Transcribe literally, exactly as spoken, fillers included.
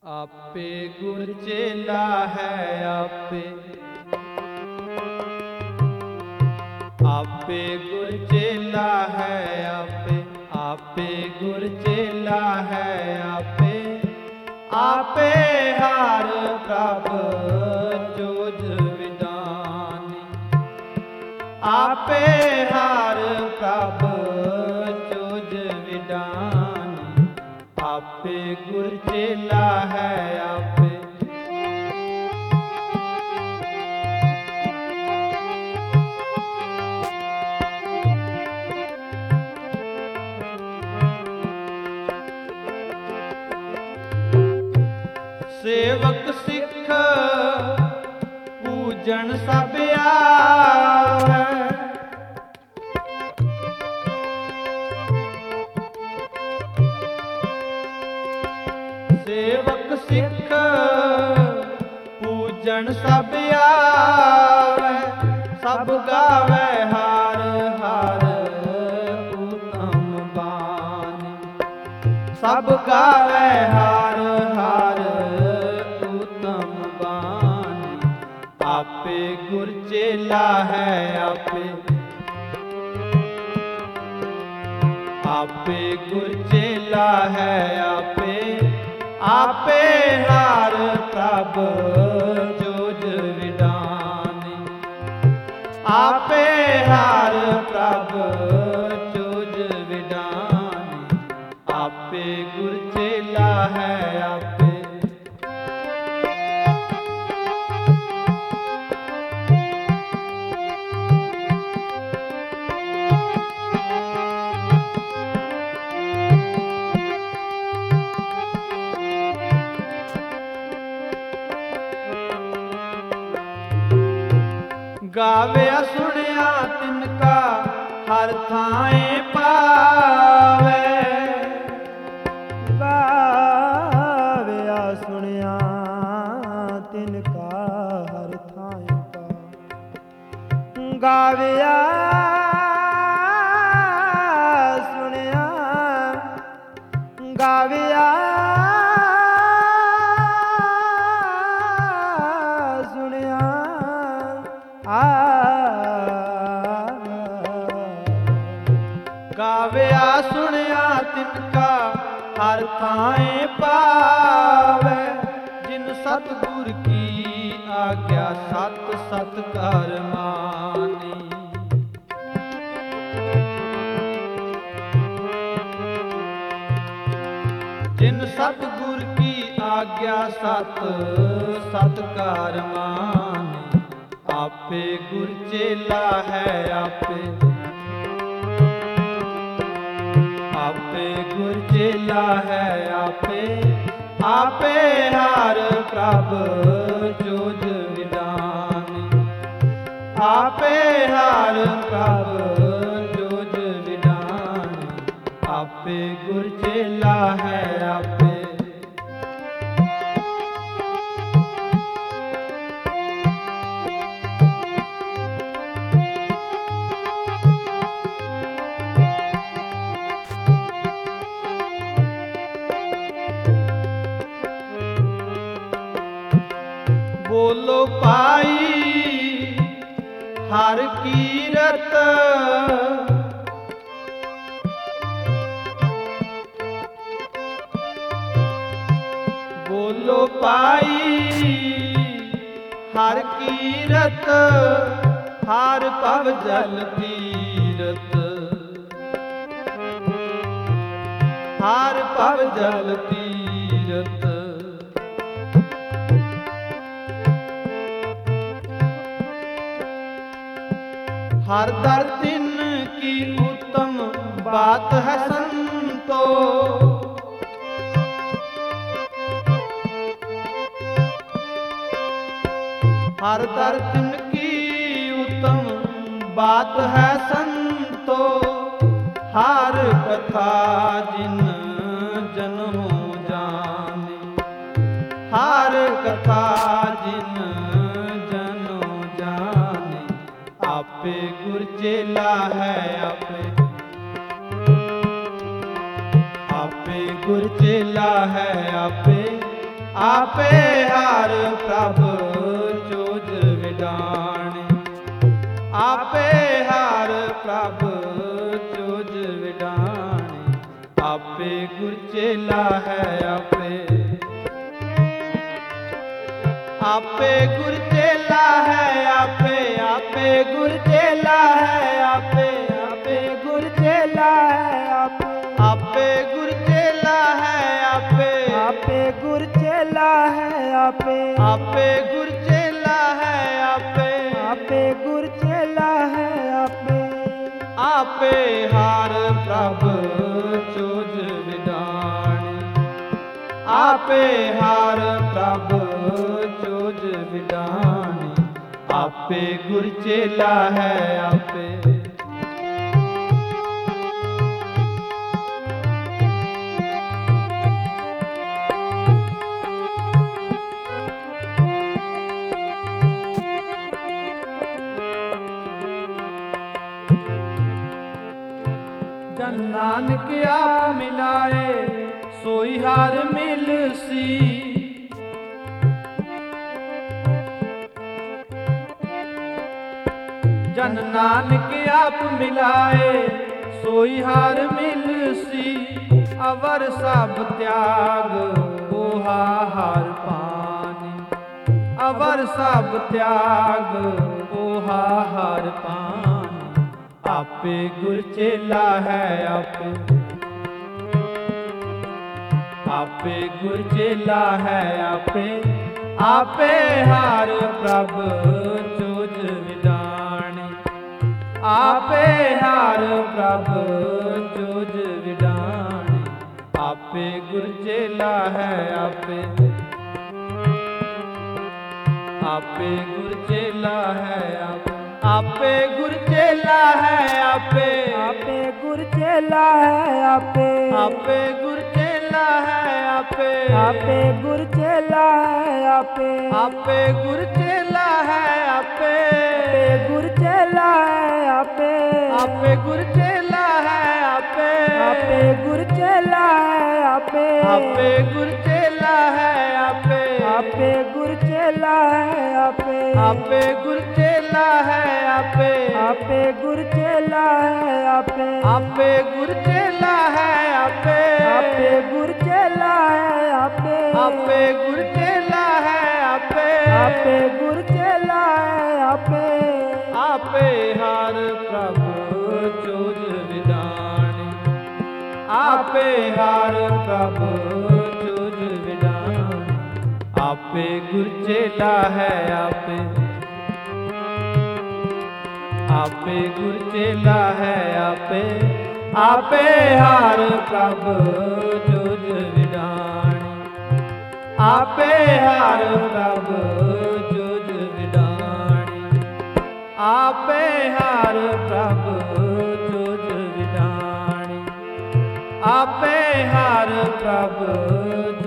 आपे गुर चेला है आपे आपे गुर चेला है आपे आपे गुर चेला है आपे आपे हार प्रभ जोज विदानी आपे हार प्रभ जोज विदानी आपे गुर चेला है आपे सेवक सिख पूजन सब आवे सेवक सिख पूजन सब आवे सब गावे हार हार उत्तम बानी सब गावे हार हार उत्तम बानी आपे गुर चेला है आपे आपे गुर चेला है आपे आपे हार प्रभ जोज विदानी आपे हार प्रभ जोज विदानी आपे गुर चेला है आपे गाव्या सुनिया तिनका हर थाए पावे गाव्या सुनिया तिनका हर थाए पावे गाव्या सुनिया गाव्या गाव्या सुनिया तिनका हर थाए पावे जिन सतगुर की आज्ञा सत सत कर मानी जिन सतगुर की आज्ञा सत सत कर मानी आपे गुर चेला है आपे आपे गुर चेला है आपे आपे हार प्रभ जोज विदानी आपे हार प्रभ जोज विदानी आपे गुर चेला है आपे बोलो पाई हर कीरत बोलो पाई हर कीरत हर पव जल तीरथ हर पव जल तीरथ हर दर दिन की उत्तम बात है संतो हर दर दिन की उत्तम बात है संतो हर कथा जिन जन्मों जाने हर कथा जिन आपे गुर चेला है आपे आपे गुर चेला है आपे आपे हर प्रभ चूज विडाणी आपे हर प्रभ चूज विडाणी आपे गुर चेला है आपे आपे गुर चेला है आपे आपे गुर चेला है आपे आपे गुर चेला है आपे आपे गुर चेला है आपे आपे गुर चेला है आपे आपे गुर चेला है आपे आपे गुर चेला है आपे आपे हार प्रभ चूज विडाणी आपे हार प्रभ चूज विडाणी आपे गुर चेला है आपे जन नानक आप मिलाए सोई हार मिल सी जन नानक आप मिलाए सोई हार मिल सी अवर सब त्याग ओहा हार पानी अवर सब त्याग ओहा हार पानी आपे गुर चेला है आपे आपे गुर चेला है आपे आपे हार प्रभ चूज विडाणी आपे हार प्रभ चूज विडाणी आपे गुर चेला है आपे आपे गुर चेला है आपे आपे गुर चेला है आपे आपे गुर चेला है आपे आपे गुर चेला है आपे आपे गुर चेला है आपे आपे गुर चेला है आपे आपे गुर चेला है आपे आपे गुर चेला है आपे आपे गुर चेला है आपे आपे गुर चेला है आपे आपे गुर चेला है आपे आपे गुर चेला है आपे आपे गुर चेला है आपे आपे गुर चेला है आपे आपे गुर चेला है आपे आपे गुर चेला है आपे आपे गुर चेला है आपे आपे हार प्रभु चूज विडाणी आपे हार प्रभु चूज विडाणी आपे गुर चेला है आपे आपे गुर चेला है आपे आपे हार प्रभु चूज विडाणी आपे हार प्रभु चूज विडाणी आपे हार प्रभु चूज विडाणी आपे हार प्रभु